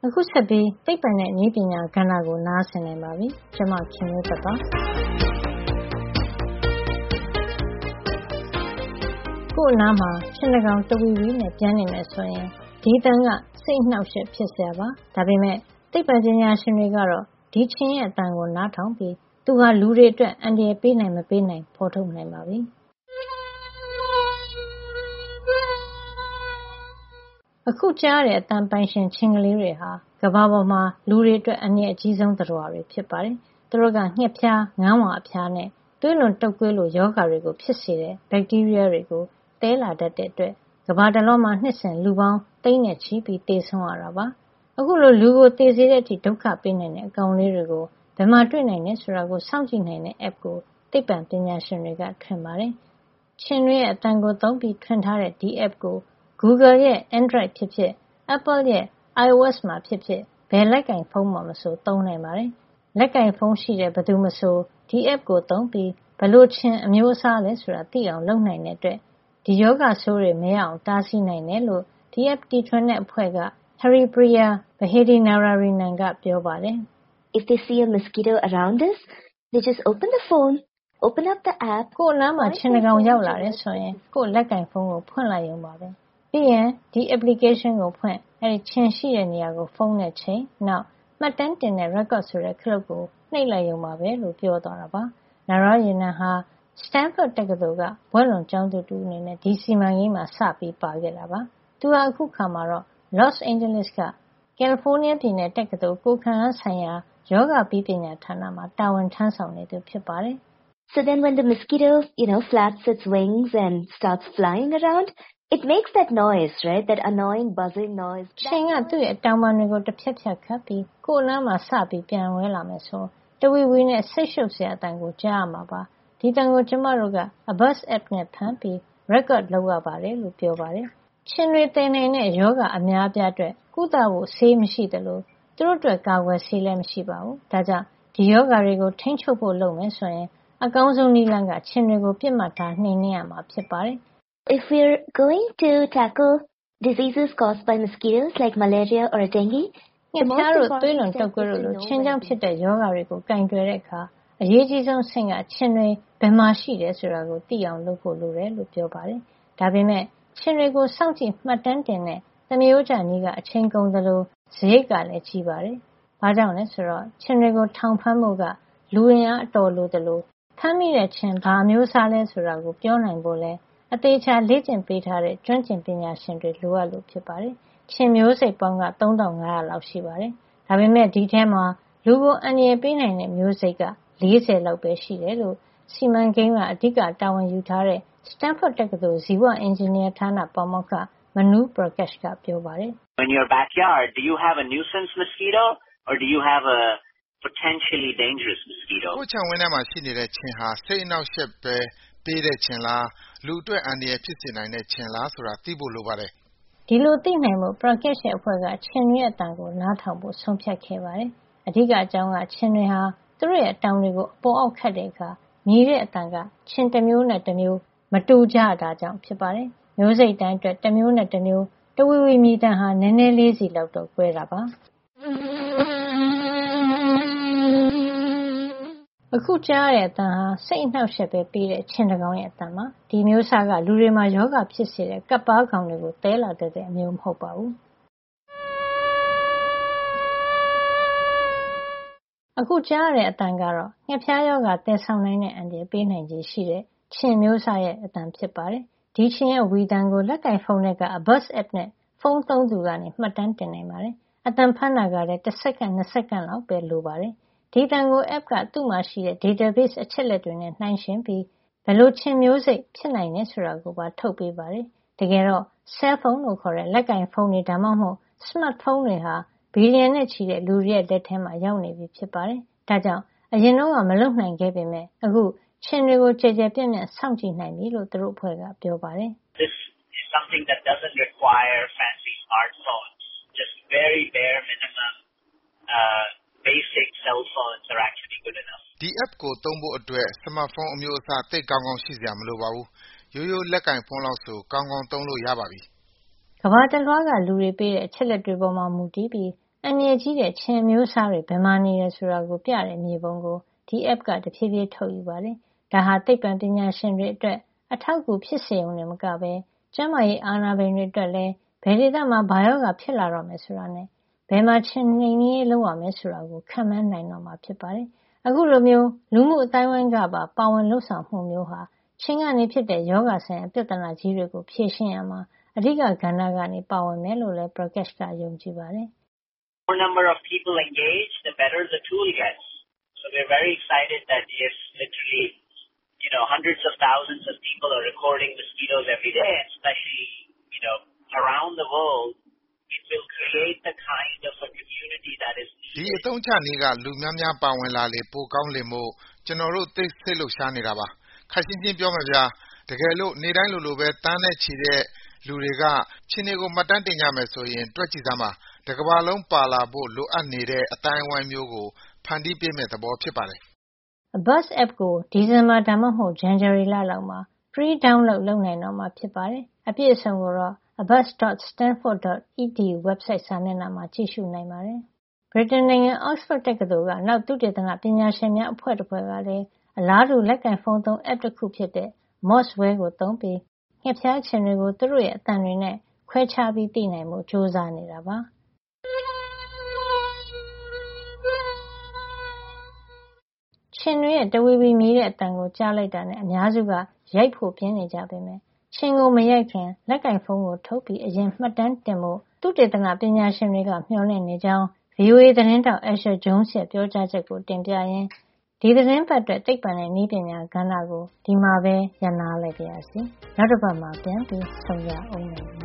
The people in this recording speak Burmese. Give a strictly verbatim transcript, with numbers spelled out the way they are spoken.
အခုဆက်ပြီးသိပ္ပံနဲ့နည်းပညာကဏ္ဍကိုနားဆင်နိုင်ပါပြီ။ကျွန်မခင်မျိုးသက်ပါ။ကိုယ်နားမှာခြင်တကောင်တဝီဝီနဲ့ပြန်နေမယ်ဆိုရင်ဒီတန်ကစိတ်နှောက်ယှက်ဖြစ်စရာပါ။ဒါပေမဲ့သိပ္ပံပညာရှင်တွေကတော့ဒီခြင်ရဲ့အတန်ကိုနားထောင်ပြီးသူဟာလူတွေအတွက်အန္တရာယ်ပေးနိုင်မပေးနိုင်ဖော်ထုတ်နိုင်ပါပြီ။အခုကြားတဲ့အတန်ပိုင်ရှင်ခြင်ကလေးတွေဟာကမ္ဘာပေါ်မှာလူတွေအတွက်အန္တရာယ်အကြီးဆုံးသတ္တဝါတွေဖြစ်ပါတယ်။သူတို့ကငှက်ဖျား၊ငန်းဝါအဖျားနဲ့သွေးလွန်တုပ်ကွေးလိုရောဂါတွေကိုဖြစ်စေတဲ့ဘက်တီးရီးယားတွေကိုသဲလာတတ်တဲ့အတွက်ကမ္ဘာတလွှားမှာနှစ်စဉ်လူပေါင်းသိန်းနဲ့ချီပြီးသေဆုံးရတာပါ။အခုလိုလူကိုသေစေတဲ့အထိဒုက္ခပေးနိုင်တဲ့အကောင်လေးတွေကိုဘယ်မှာတွေ့နိုင်လဲဆိုတာကိုစောင့်ကြည့်နိုင်တဲ့ app ကိုသိပ္ပံပညာရှင်တွေကထွင်ပါတယ်။ခြင်တွေရဲ့အတန်ကိုသုံးပြီးထွင်ထားတဲ့ဒီ app ကို Google ရဲ့ Android ဖြစ်ဖြစ် Apple ရဲ့ iOS မှာဖြစ်ဖြစ်ဘယ်လက်ကင်ဖုန်းမှာမဆိုသုံးနိုင်ပါတယ်။လက်ကင်ဖုန်းရှိတဲ့ဘယ်သူမဆိုဒီ app ကိုသုံးပြီးဘယ်လိုခြင်အမျိုးအစားလဲဆိုတာသိအောင်လုပ်နိုင်တဲ့အတွက်ဒီယောဂဆိုးတွေမရအောင်တားဆီးနိုင်တယ်လို့ဒီ app တီထွင်တဲ့အဖွဲ့က Haripriya Vaidehinararinan ကပြောပါတယ်။ If they see a mosquito around us, they just open the phone, open up the app. ကိုယ်နားမှာခြင်တကောင်ရောက်လာတယ်ဆိုရင်ကိုယ်လက်ကင်ဖုန်းကိုဖွင့်လိုက်ရုံပါပဲ။ပြီးရင်ဒီ application ကိုဖွင့်အဲဒီခြင်ရှိတဲ့နေရာကိုဖုန်းနဲ့ချိန်နောက်မှတ်တမ်းတင်တဲ့ record ဆိုတဲ့ခလုတ်ကိုနှိပ်လိုက်ရုံပါပဲလို့ပြောသွားတာပါ။ Narayanan ဟာ Stanford တက္ကသိုလ်ကဘွဲ့လွန်ကျောင်းသူတဦးအနေနဲ့ဒီစီမံကိန်းမှာစပြီးပါခဲ့တာပါ။သူဟာအခုခါမှာတော့ Los Angeles ကကယ်လီဖိုးနီးယားပြည်နယ်တက္ကသိုလ်ကိုယ်ခံအားဆိုင်ရာယောဂပြီးပညာဌာနမှာတာဝန်ထမ်းဆောင်နေသူဖြစ်ပါတယ်။ So then when the mosquito, you know, flaps its wings and starts flying around, it makes that noise, right? That annoying buzzing noise. ခြင်ကသူ့ရဲ့တောင်ပံတွေကိုတစ်ဖြတ်ဖြတ်ခတ်ပြီးကိုယ်နားမှာစပြီးပြန်ဝဲလာမယ်ဆိုတဝီဝီနဲ့စိတ်ရှုပ်စရာအတန်ကိုကြားရမှာပါ။ဒီတန်ကိုကျမတို့က Abuzz app နဲ့ဖမ်းပြီး record လုပ်ရပါတယ်လို့ပြောပါတယ်။ခြင်တွေသယ်နိုင်တဲ့ယောဂအများအပြားအတွက်ကုသဖို့ဆေးမရှိသလိုသူတို့အတွက်ကာကွယ်ဆေးလည်းမရှိပါဘူး။ဒါကြောင့်ဒီယောဂတွေကိုထိန်းချုပ်ဖို့လုပ်မယ်ဆိုရင်အကောင်းဆုံးနည်းလမ်းကခြင်တွေကိုပြစ်မှတ်ထားနှိမ်နင်းရမှာဖြစ်ပါတယ်။ If we're going to tackle diseases caused by mosquitoes like malaria or dengue, ငှက်ဖျားတို့သွေးလွန်တုပ်ကွေးတို့လိုခြင်ကြောင့်ဖြစ်တဲ့ယောဂတွေကိုကင်တွယ်တဲ့အခါအရေးကြီးဆုံးအဆင့်ကခြင်တွေဘယ်မှာရှိတယ်ဆိုတာကိုသိအောင်လုပ်ဖို့လိုတယ်လို့ပြောပါတယ်။ဒါပေမဲ့ခြင်တွေကိုစောင့်ကြည့်မှတ်တမ်းတင်တဲ့သမယောကြနည်းကအချိန်ကုန်သလိုစရိတ်ကလည်းကြီးပါတယ်။ဘာကြောင့်လဲဆိုတော့ခြင်တွေကိုထောင်ဖမ်းဖို့ကလူအင်အားအတော်လိုသလိုဖမ်းမိတဲ့ခြင်ဘာအမျိုးအစားလဲဆိုတာကိုပြောနိုင်ဖို့လဲအသေးချာလေ့ကျင့်ပေးထားတဲ့ကျွမ်းကျင်ပညာရှင်တွေလိုအပ်လို့ဖြစ်ပါတယ်။ခြင်မျိုးစိတ်ပေါင်းကသုံးထောင်ငါးရာလောက်ရှိပါတယ်။ဒါပေမဲ့ဒီထဲမှာလူကိုအန္တရာယ်ပေးနိုင်တဲ့မျိုးစိတ်ကလေးဆယ်လောက်ပဲရှိတယ်လို့စီမံကိန်းကအဓိကတာဝန်ယူထားတဲ့ Stanford တက္ကသိုလ်ဇီဝအင်ဂျင်နီယာဌာနပါမောက္ခ Manu Prakash ကပြောပါတယ်။ In your backyard, do you have a nuisance mosquito or do you have a potentially dangerous mosquito? ကိုယ်ခြံဝင်းထဲမှာရှိနေတဲ့ခြင်ဟာစိတ်အနှောက်အယှက်ပဲပေးတဲ့ခြင်လားလူအတွက်အန္တရာယ်ဖြစ်စေနိုင်တဲ့ခြင်လားဆိုတာသိဖို့လိုပါတယ်။ဒီလိုသိနိုင်ဖို့ Prakash ရဲ့အဖွဲ့ကခြင်တွေရဲ့အတန်ကိုနားထောင်ဖို့ဆုံးဖြတ်ခဲ့ပါတယ်။အဓိကအကြောင်းကခြင်တွေဟာသူတို့ရဲ့အတောင်တွေကိုအပေါ်အောက်ခတ်တဲ့အခါမြည်တဲ့အတန်ကခြင်တစ်မျိုးနဲ့တစ်မျိုးမတူကြတာကြောင့်ဖြစ်ပါတယ်။မျိုးစိတ်တိုင်းအတွက်တစ်မျိုးနဲ့တစ်မျိုးတဝီဝီမြည်တန်ဟာနည်းနည်းလေးစီလောက်တော့ကွဲတာပါ။အခုကြားရတဲ့အတန်ဟာစိတ်အနှောက်အယှက်ပဲပေးတဲ့ခြင်တကောင်ရဲ့အတန်ပါ။ဒီမျိုးစားကလူတွေမှာယောဂဖြစ်စေတဲ့ကပ်ပါးကောင်တွေကိုသဲလာတတ်တဲ့အမျိုးမဟုတ်ပါဘူး။အခုကြားရတဲ့အတန်ကတော့ငှက်ဖျားယောဂသယ်ဆောင်နိုင်တဲ့အန္တရာယ်ပေးနိုင်ခြေရှိတဲ့ခြင်မျိုးစားရဲ့အတန်ဖြစ်ပါတယ်။ဒီခြင်ရဲ့ဝီတန်ကိုလက်ကင်ဖုန်းထဲက Abuzz app နဲ့ဖုန်းသုံးသူကနေမှတ်တမ်းတင်နိုင်ပါတယ်။အတန်ဖမ်းတာကလည်းတစ်စက္ကန့်နှစ်စက္ကန့်လောက်ပဲလိုပါတယ်။ဒီတန်ကို app ကသူ့မှာရှိတဲ့ database အချက်လက်တွေနဲ့နှိုင်းယှဉ်ပြီးဘယ်လိုခြင်မျိုးစိတ်ဖြစ်နိုင်တယ်ဆိုတာကိုပါထုတ်ပေးပါတယ်။တကယ်တော့ cell phone လို့ခေါ်တဲ့လက်ကင်ဖုန်းတွေဒါမှမဟုတ် smartphone တွေဟာဘီလီယံနဲ့ချီတဲ့လူတွေရဲ့လက်ထဲမှာရောက်နေပြီဖြစ်ပါတယ်။ဒါကြောင့်အရင်တော့ကမလုပ်နိုင်ခဲ့ပေမဲ့အခုခြင်တွေကိုကြည်ကြဲပြန့်ပြန့်စောင့်ကြည့်နိုင်ပြီလို့သူတို့အဖွဲ့ကပြောပါတယ်။ This is something that doesn't require fancy smartphones, just very bare minimum uh basic cell phones are actually good enough. ဒီ app ကိုသုံးဖို့အတွက်စမတ်ဖုန်းအမျိုးအစားသိပ်ကောင်းကောင်းရှိစရာမလိုပါဘူး။ရိုးရိုးလက်ကင်ဖုန်းလောက်ဆိုကောင်းကောင်းသုံးလို့ရပါပြီ။ကမ္ဘာတလွှားကလူတွေပေးတဲ့အချက်လက်တွေပေါ်မှာမူတည်ပြီးအန္တရာယ်ကြီးတဲ့ခြင်အမျိုးအစားတွေဘယ်မှာနေတယ်ဆိုတာကိုပြတဲ့မြေပုံကိုဒီ app ကတဖြည်းဖြည်းထုတ်ယူပါတယ်။ဒါဟာသိပ္ပံပညာရှင်တွေအတွက်အထောက်အကူဖြစ်စေုံနဲ့မကပဲကျန်းမာရေးအာဏာပိုင်တွေအတွက်လည်းဘယ်ဒေသမှာဘာရောဂါဖြစ်လာတော့မယ်ဆိုတာနဲ့ဘယ်မှာခြင်နှိမ်နင်းရေးလုပ်ရမယ်ဆိုတာကိုခန့်မှန်းနိုင်တော့မှာဖြစ်ပါတယ်။အခုလိုမျိုးလူမှုအတိုင်းဝိုင်းကပါပါဝင်လှုပ်ဆောင်မှုမျိုးဟာခြင်ကနေဖြစ်တဲ့ယောဂဆိုင်ရာပြဿနာကြီးတွေကိုဖြေရှင်းရမှာအဓိကကဏ္ဍကနေပါဝင်မယ်လို့လည်း Prakash ကယုံကြည်ပါတယ်။ More number of people engaged, the better the tool gets. So we're very excited that if literally, you know, hundreds of thousands of people are recording mosquitoes every day, especially, you know, around the world, it will create the kind of a community that is needed. ဒီအသုံးချနည်းကလူများများပါဝင်လာလေပိုကောင်းလေမို့ကျွန်တော်တို့သိစိတ်လှုပ်ရှားနေတာပါခက်ရှင်းချင်းပြောမယ်ဗျာတကယ်လို့နေတိုင်းလိုလိုပဲတန်းနဲ့ချီတဲ့လူတွေကချင်းတွေကိုမှတ်တမ်းတင်ကြမယ်ဆိုရင်တွက်ကြည့်စမ်းပါတကဘာလုံးပါလာဖို့လိုအပ်နေတဲ့အတိုင်းအဝိုင်းမျိုးကိုဖန်တီးပေးမဲ့သဘောဖြစ်ပါတယ် Buzz app ကိုဒီဇင်ဘာဒါမှမဟုတ် January လလောက်မှာ free download လုပ်နိုင်တော့မှာဖြစ်ပါတယ်အပြည့်အစုံကိုတော့ buzz dot stanford dot e d u website စာမျက်နှာမှာကြည့်ရှုနိုင်ပါတယ်ဗြိတိန်နိုင်ငံ Oxford တက္ကသိုလ်ကနောက်သုတေသနပညာရှင်များအဖွဲ့တစ်ဖွဲ့ကလည်းအလားတူလက်ကင်ဖုန်းသုံး app တစ်ခုဖြစ်တဲ့ Mozzwell ကိုသုံးပြီးငှက်ဖျားခြင်တွေကိုသူတို့ရဲ့အသံတွေနဲ့ခွဲခြားပြီးသိနိုင်မှုစူးစမ်းနေတာပါခြင်တွေရဲ့တဝီဝီမြည်တဲ့အတန်ကိုကြားလိုက်တာနဲ့အများစုကရိုက်ဖို့ပြင်းနေကြပေမဲ့ခြင်ကိုမရိုက်ခင်လက်ကင်ဖုန်းကိုထုတ်ပြီးအရင်မှတ်တမ်းတင်ဖို့သုတေသနပညာရှင်တွေကမျှော်လင့်နေကြောင်း ဗွီအိုအေ သတင်းတောက် Asher Jones ရဲ့ပြောကြားချက်ကိုတင်ပြရင်းဒီသတင်းပတ်အတွက်သိပ္ပံနဲ့နည်းပညာကဏ္ဍကိုဒီမှာပဲရပ်နားလိုက်ပါရစေ။နောက်တစ်ပတ်မှာပြန်ပြီးဆုံရအောင်